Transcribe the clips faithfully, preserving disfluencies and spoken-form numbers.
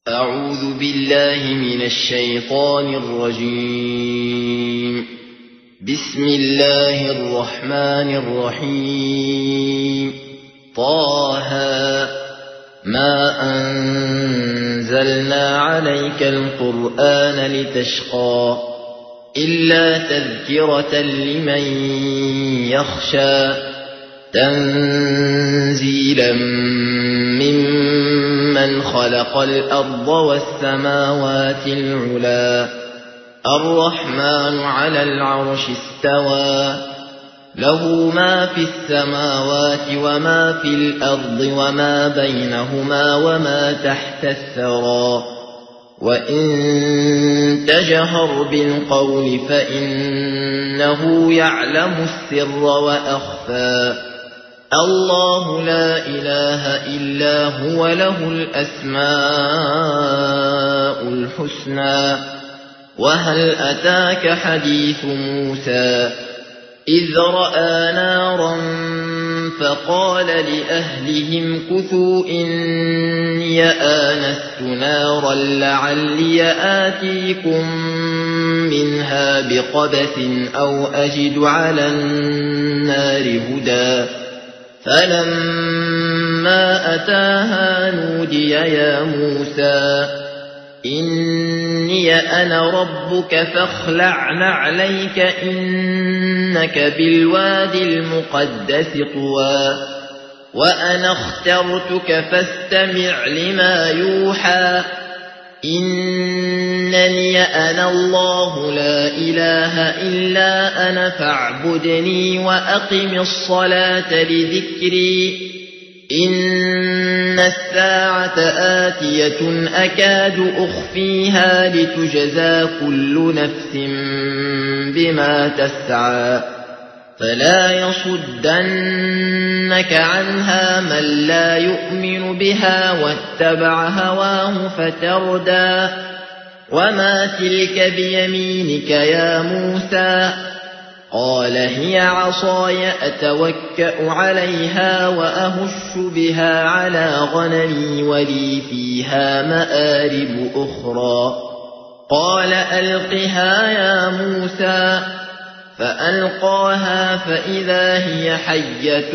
أعوذ بالله من الشيطان الرجيم. بسم الله الرحمن الرحيم. طه ما أنزلنا عليك القرآن لتشقى إلا تذكرة لمن يخشى تنزيلا ممن خلق الأرض والسماوات العلا الرحمن على العرش استوى له ما في السماوات وما في الأرض وما بينهما وما تحت الثرى وإن تجهر بالقول فإنه يعلم السر وأخفى الله لا إله إلا هو له الأسماء الحسنى وهل أتاك حديث موسى إذ رأى نارا فقال لأهلهم كثوا إني آنست نارا لعلي آتيكم منها بقبس أو أجد على النار هدى فلما أتاها نودي يا موسى إني أنا ربك فاخلع نعليك إنك بالوادي المقدس طوى وأنا اخترتك فاستمع لما يوحى إنني أنا الله لا إله إلا أنا فاعبدني وأقم الصلاة لذكري إن الساعة آتية أكاد أخفيها لتجزى كل نفس بما تسعى فلا يصدنك عنها من لا يؤمن بها واتبع هواه فتردى وما تلك بيمينك يا موسى قال هي عصاي أتوكأ عليها وأهش بها على غنمي ولي فيها مآرب أخرى قال ألقها يا موسى فألقاها فإذا هي حية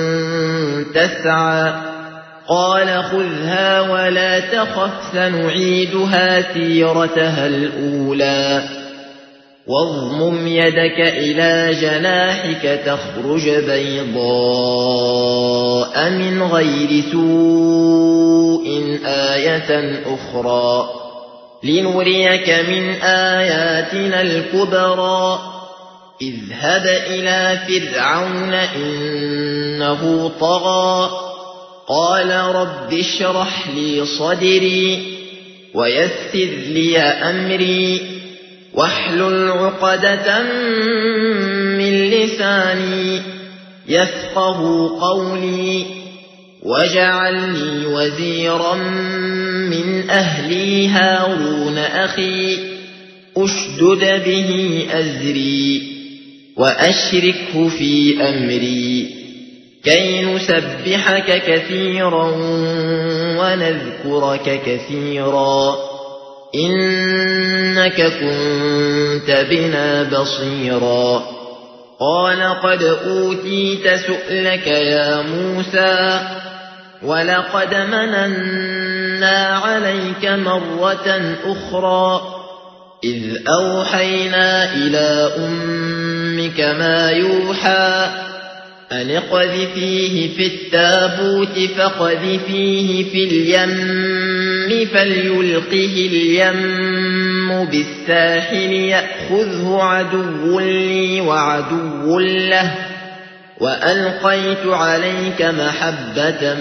تسعى قال خذها ولا تخف سنعيدها سيرتها الأولى واضمم يدك إلى جناحك تخرج بيضاء من غير سوء آية أخرى لنريك من آياتنا الكبرى اذهب إلى فرعون إنه طغى قال رب اشرح لي صدري ويسر لي أمري واحلل عقدة من لساني يفقه قولي واجعل لي وزيرا من أهلي هارون أخي أشدد به أزري وأشركه في أمري كي نسبحك كثيرا ونذكرك كثيرا إنك كنت بنا بصيرا قال قد أوتيت سؤلك يا موسى ولقد مننا عليك مرة أخرى إذ أوحينا إلى أمك ما يوحى أن اقذفيه في التابوت فاقذفيه في اليم فليلقه اليم بالساحل يأخذه عدو لي وعدو له وألقيت عليك محبة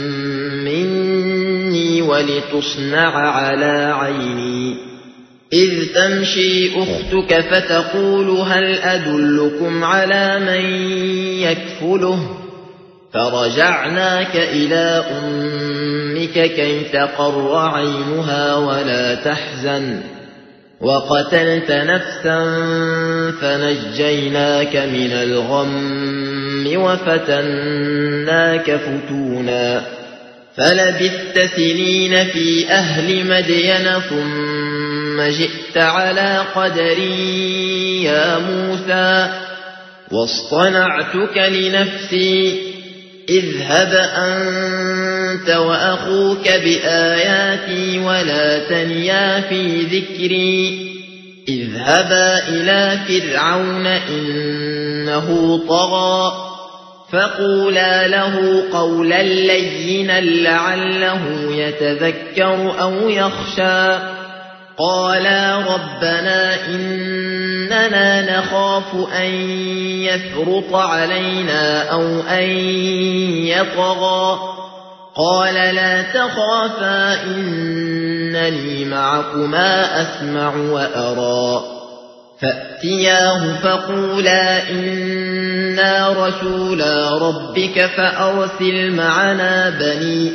مني ولتصنع على عيني إذ تمشي أختك فتقول هل أدلكم على من يكفله فرجعناك إلى أمك كي تقر عينها ولا تحزن وقتلت نفسا فنجيناك من الغم وفتناك فتونا فلبثت سنين في أهل مدين ثم جئت على قدري يا موسى واصطنعتك لنفسي اذهب أنت وأخوك بآياتي ولا تنيا في ذكري اذهبا إلى فرعون إنه طغى فقولا له قولا لينا لعله يتذكر أو يخشى قالا ربنا إننا نخاف أن يفرط علينا أو أن يطغى قال لا تخافا إنني معكما أسمع وأرى فأتياه فقولا إنا رسولا ربك فأرسل معنا بني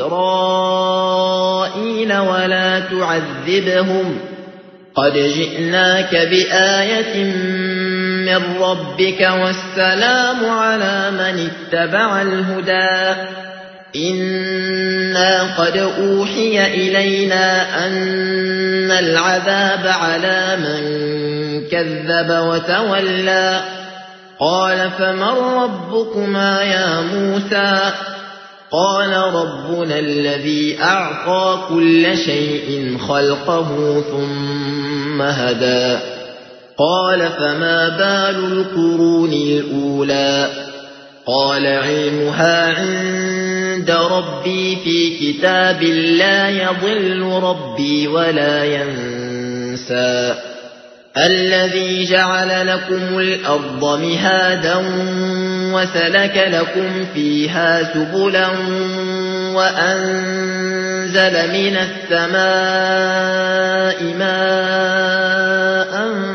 إسرائيل ولا تعذبهم قد جئناك بآية من ربك والسلام على من اتبع الهدى إنا قد أوحي إلينا أن العذاب على من كذب وتولى قال فمن ربكما يا موسى قال ربنا الذي أعطى كل شيء خلقه ثم هدى قال فما بال القرون الأولى قال علمها عند ربي في كتاب لا يضل ربي ولا ينسى الذي جعل لكم الأرض مهادا وسلك لكم فيها سبلا وأنزل من السماء ماء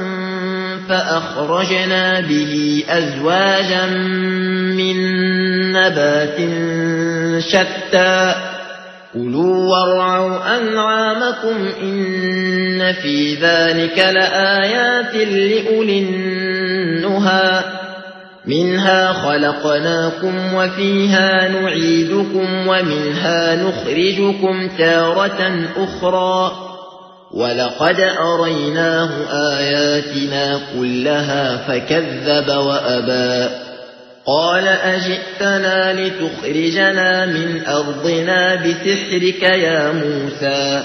فأخرجنا به أزواجا من نبات شتى كلوا وارعوا أنعامكم إن في ذلك لآيات لأولي النهى منها خلقناكم وفيها نعيدكم ومنها نخرجكم تارة أخرى ولقد أريناه آياتنا كلها فكذب وأبى قال أجئتنا لتخرجنا من أرضنا بسحرك يا موسى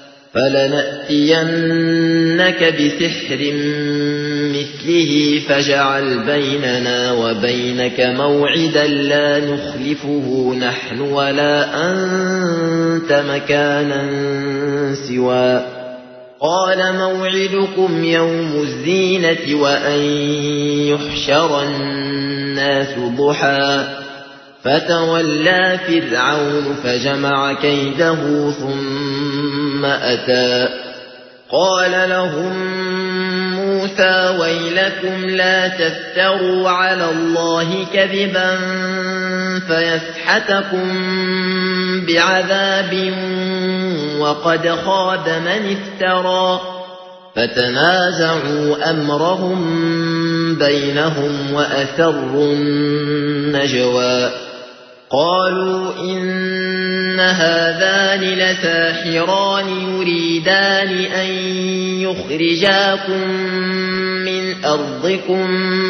فلنأتينك بسحر مثله فاجعل بيننا وبينك موعدا لا نخلفه نحن ولا أنت مكانا سوى قال موعدكم يوم الزينة وأن يحشر الناس ضحى فتولى فرعون فجمع كيده ثم أتى قال لهم موسى ويلكم لا تفتروا على الله كذبا فيسحتكم بعذاب وقد خاب من افترى فتنازعوا أمرهم بينهم وأسروا النجوى قالوا إن هذان لساحران يريدان أن يخرجاكم من أرضكم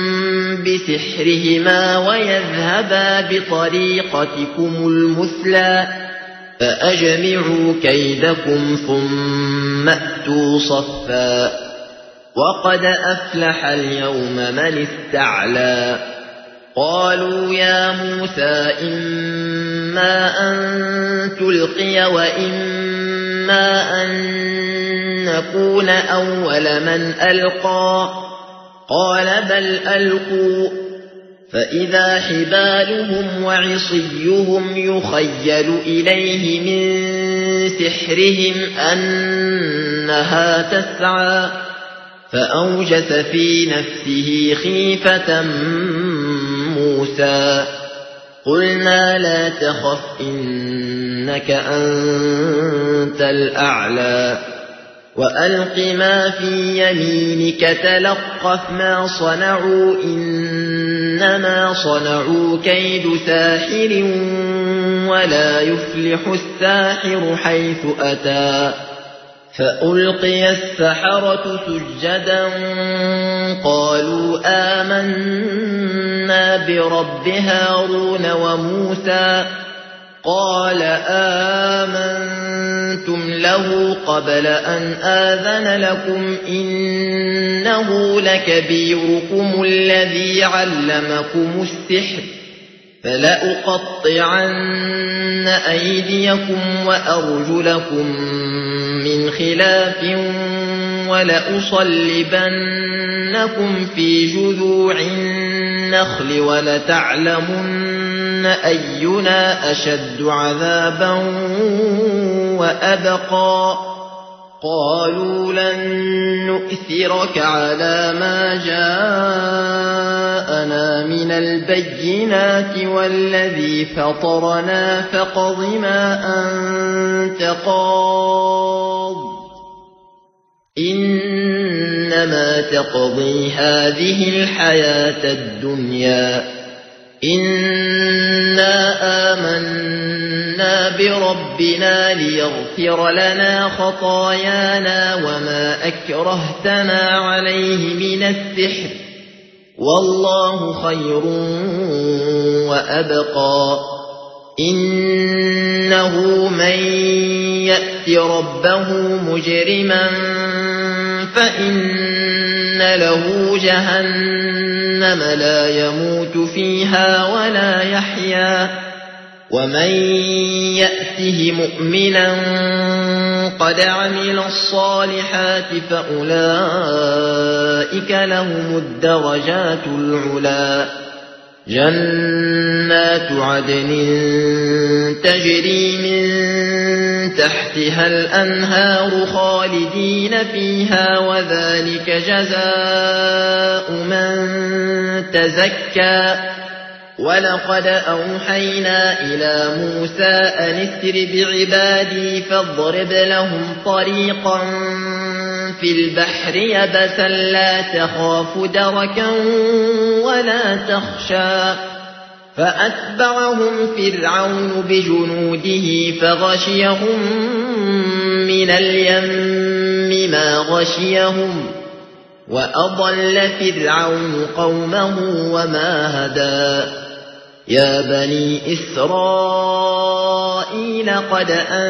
بسحرهما ويذهبا بطريقتكم المثلى فأجمعوا كيدكم ثم أتوا صفا وقد أفلح اليوم من استعلى قالوا يا موسى إما أن تلقي وإما أن نكون أول من ألقى قال بل ألقوا فإذا حبالهم وعصيهم يخيل إليه من سحرهم أنها تسعى فأوجس في نفسه خيفة موسى قلنا لا تخف إنك أنت الأعلى وألق ما في يمينك تلقف ما صنعوا إنما صنعوا كيد ساحر ولا يفلح الساحر حيث أتى فألقي السحرة سجدا قالوا آمنا برب هارون وموسى قال آمنتم له قبل أن آذن لكم إنه لكبيركم الذي علمكم السحر فلأقطعن أيديكم وأرجلكم من خلاف ولأصلبنكم في جذوع النخل ولتعلمن أينا أشد عذابا وأبقى قالوا لن نؤثرك على ما جاءنا من البينات والذي فطرنا فاقض ما أنت قاض إنما تقضي هذه الحياة الدنيا إنا آمنا بربنا ليغفر لنا خطايانا وما أكرهتنا عليه من السحر والله خير وأبقى إنه من يأت ربه مجرما فإن له جهنم لا يموت فيها ولا يحيا ومن يأته مؤمنا قد عمل الصالحات فأولئك لهم الدرجات العلا جنات عدن تجري من تحتها الأنهار خالدين فيها وذلك جزاء من تزكى ولقد أوحينا إلى موسى أن اسر بعبادي فاضرب لهم طريقا في البحر يبسا لا تخاف دركا ولا تخشى فأتبعهم فرعون بجنوده فغشيهم من اليم ما غشيهم وأضل فرعون قومه وما هدى يا بني إسرائيل قد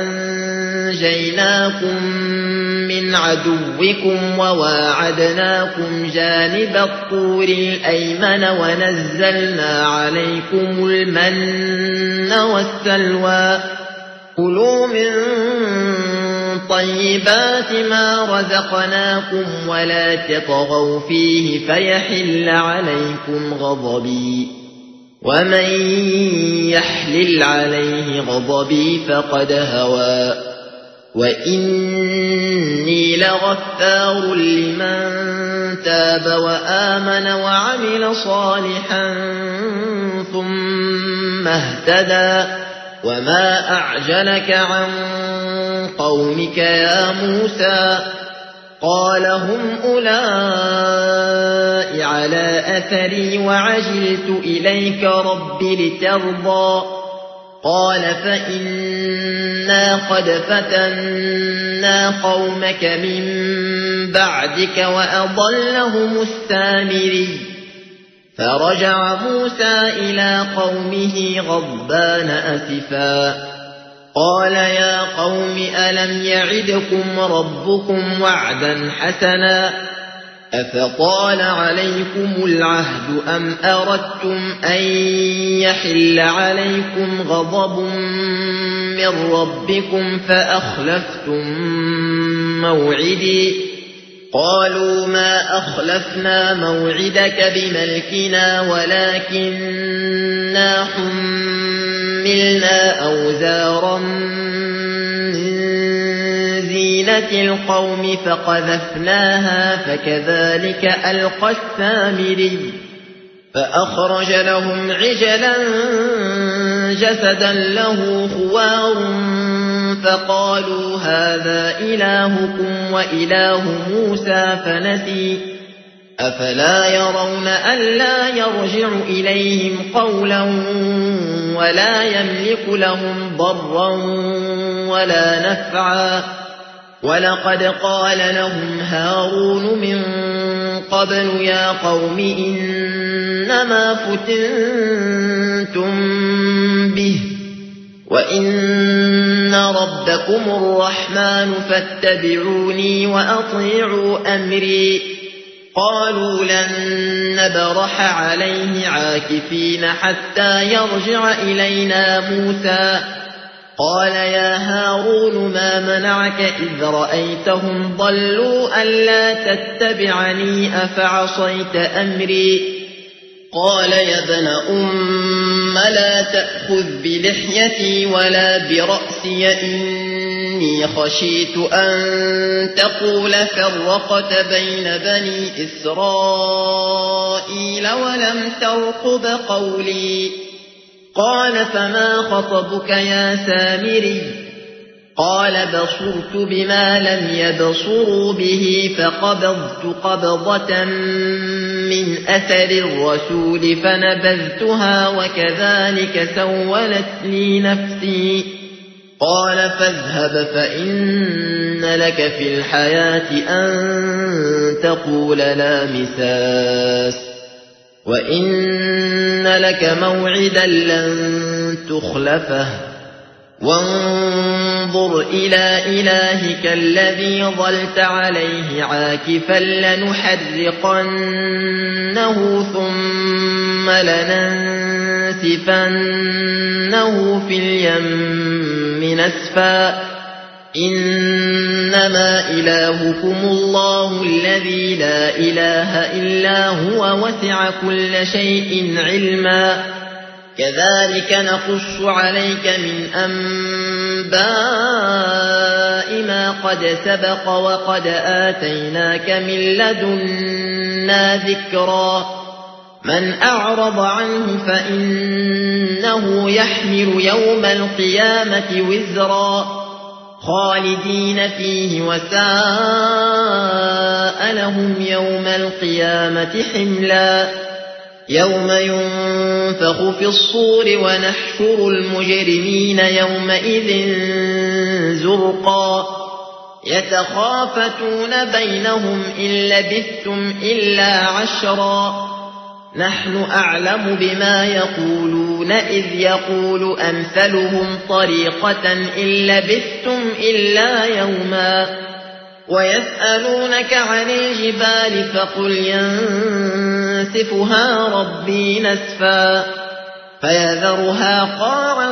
أنجيناكم من عدوكم وواعدناكم جانب الطور الأيمن ونزلنا عليكم المن والسلوى كلوا من طيبات ما رزقناكم ولا تطغوا فيه فيحل عليكم غضبي ومن يحلل عليه غضبي فقد هوى وإني لغفار لمن تاب وآمن وعمل صالحا ثم اهتدى وما أعجلك عن قومك يا موسى قال هم أولئك على أثري وعجلت إليك رب لترضى قال فإنا قد فتنا قومك من بعدك وأضلهم السامري فرجع موسى إلى قومه غضبان أسفا قال يا قوم ألم يعدكم ربكم وعدا حسنا أفطال عليكم العهد أم أردتم أن يحل عليكم غضب من ربكم فأخلفتم موعدي قالوا ما أخلفنا موعدك بملكنا ولكننا حملنا أوزارا من زينة القوم فقذفناها فكذلك ألقى السامري فأخرج لهم عجلا جسدا له خوار فقالوا هذا إلهكم وإله موسى فنسي أفلا يرون ألا يرجع إليهم قولا ولا يملك لهم ضرا ولا نفعا ولقد قال لهم هارون من قبل يا قوم إنما فتنتم به وإن ربكم الرحمن فاتبعوني وأطيعوا أمري قالوا لن نبرح عليه عاكفين حتى يرجع إلينا موسى قال يا هارون ما منعك إذ رأيتهم ضلوا ألا تتبعني أفعصيت أمري قال يا ابن أم لا تأخذ بلحيتي ولا برأسي إني خشيت أن تقول فرقت بين بني إسرائيل ولم ترقب قولي قال فما خطبك يا سامري قال بصرت بما لم يبصروا به فقبضت قبضة من أثر الرسول فنبذتها وكذلك سولت لي نفسي قال فاذهب فإن لك في الحياة أن تقول لا مساس وإن لك موعدا لن تخلفه وانظر إلى إلهك الذي ظلت عليه عاكفا لنحرقنه ثم لننسفنه في اليم نسفا إنما إلهكم الله الذي لا إله إلا هو وسع كل شيء علما كذلك نقص عليك من أنباء ما قد سبق وقد آتيناك من لدنا ذكرا من أعرض عنه فإنه يحمل يوم القيامة وزرا خالدين فيه وساء لهم يوم القيامة حملا يوم ينفخ في الصور ونحشر المجرمين يومئذ زرقا يتخافتون بينهم إن لبثتم إلا عشرا نحن أعلم بما يقولون إذ يقول أمثلهم طريقة إن لبثتم إلا يوما ويسألونك عن الجبال فقل ينسفها ربي نسفا فيذرها قاعا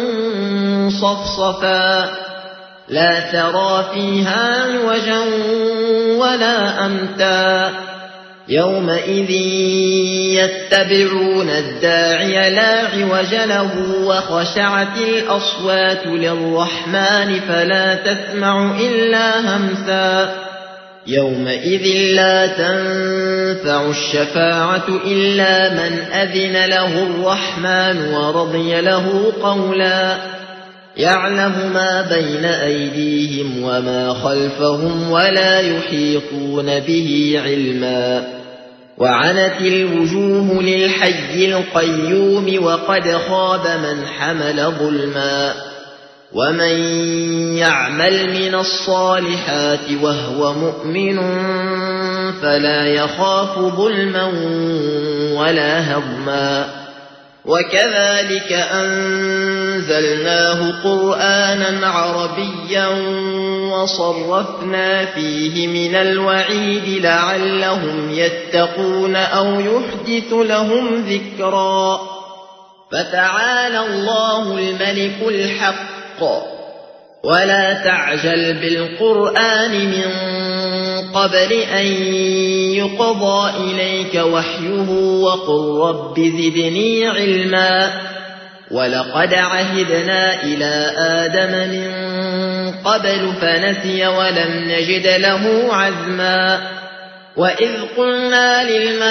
صفصفا لا ترى فيها عوجا ولا أمتا يومئذ يتبعون الداعي لا عوج له وخشعت الأصوات للرحمن فلا تسمع إلا همسا يومئذ لا تنفع الشفاعة إلا من أذن له الرحمن ورضي له قولا يعلم ما بين أيديهم وما خلفهم ولا يحيطون به علما وعنت الوجوه للحي القيوم وقد خاب من حمل ظلما ومن يعمل من الصالحات وهو مؤمن فلا يخاف ظلما ولا هضما وكذلك أنزلناه قرآنا عربيا وصرفنا فيه من الوعيد لعلهم يتقون أو يحدث لهم ذكرا فتعالى الله الملك الحق ولا تعجل بالقرآن من قبل أن يقضى إليك وحيه وقل رب زدني علما ولقد عهدنا إلى آدم من قبل فنسي ولم نجد له عزما وإذ قلنا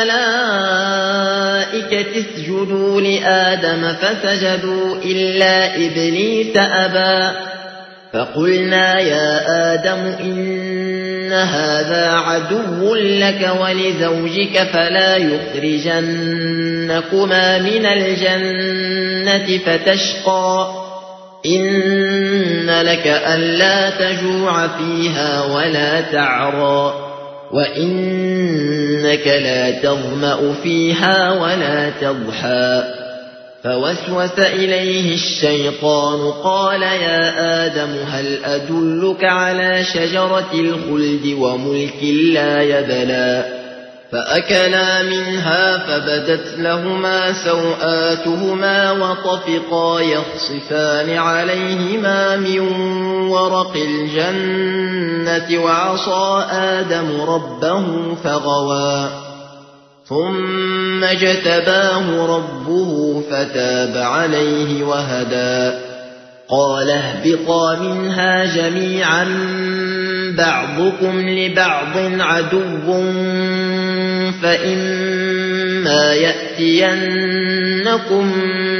للملائكة اسجدوا لآدم فسجدوا إلا إبليس أبى فقلنا يا آدم إن هذا عدو لك ولزوجك فلا يخرجنكما لنخرجنكما من الجنة فتشقى إن لك ألا تجوع فيها ولا تعرى وإنك لا تظمأ فيها ولا تضحى فوسوس إليه الشيطان قال يا آدم هل أدلك على شجرة الخلد وملك لا يبلى فأكلا منها فبدت لهما سوآتهما وطفقا يخصفان عليهما من ورق الجنة وعصى آدم ربه فغوى ثم اجتباه ربه فتاب عليه وهدى قال اهبطا منها جميعا بعضكم لبعض عدو فإما يأتينكم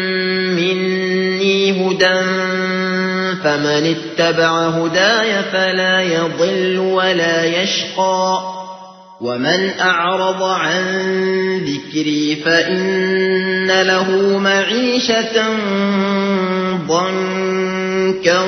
مني هدى فمن اتبع هداي فلا يضل ولا يشقى ومن أعرض عن ذكري فإن له معيشة ضنكا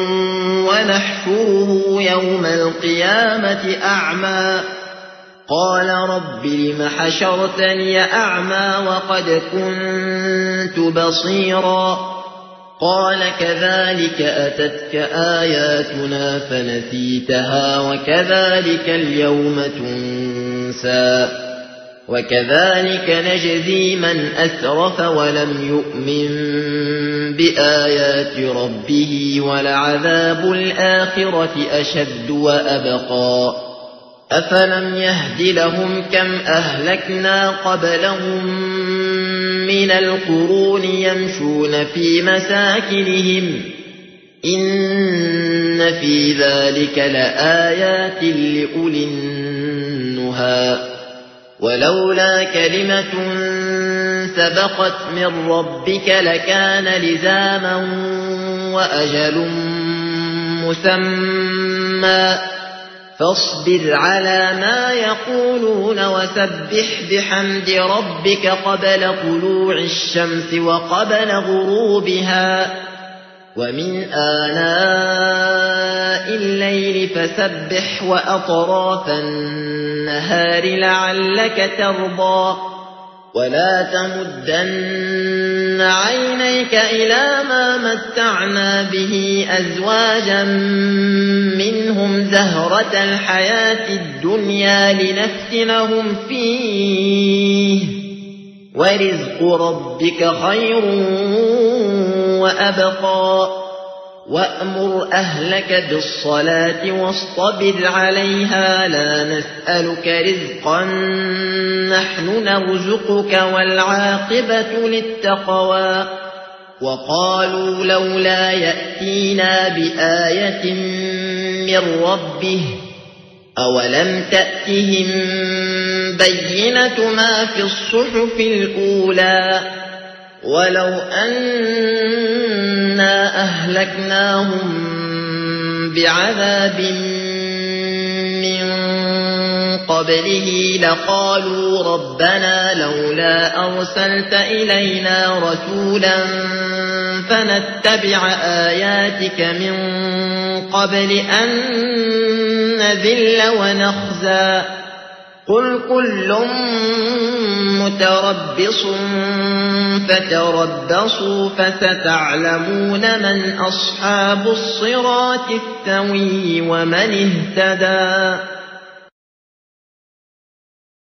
ونحشره يوم القيامة أعمى قال رب لم حشرتني أعمى وقد كنت بصيرا قال كذلك أتتك آياتنا فنسيتها وكذلك اليوم تنسى وكذلك نجزي من أسرف ولم يؤمن بآيات ربه ولعذاب الآخرة أشد وأبقى أفلم يهد لهم كم أهلكنا قبلهم من القرون يمشون في مساكنهم إن في ذلك لآيات لأولي النهى ولولا كلمة سبقت من ربك لكان لزاما وأجل مسمى فاصبر على ما يقولون وسبح بحمد ربك قبل طلوع الشمس وقبل غروبها ومن آناء الليل فسبح وأطراف النهار لعلك ترضى ولا تمدن عينيك إلى ما متعنا به أزواجا منهم زهرة الحياة الدنيا لنفتنهم فيه ورزق ربك خير وأبقى وأمر أهلك بالصلاة واصطبر عليها لا نسألك رزقا نحن نرزقك والعاقبة للتقوى وقالوا لولا يأتينا بآية من ربه أولم تأتهم بينة ما في الصحف الأولى ولو أنا أهلكناهم بعذاب من قبله لقالوا ربنا لولا أرسلت إلينا رسولا فنتبع آياتك من قبل أن نذل ونخزى قل كل متربص فتربصوا فستعلمون من أصحاب الصراط السوي ومن اهتدى.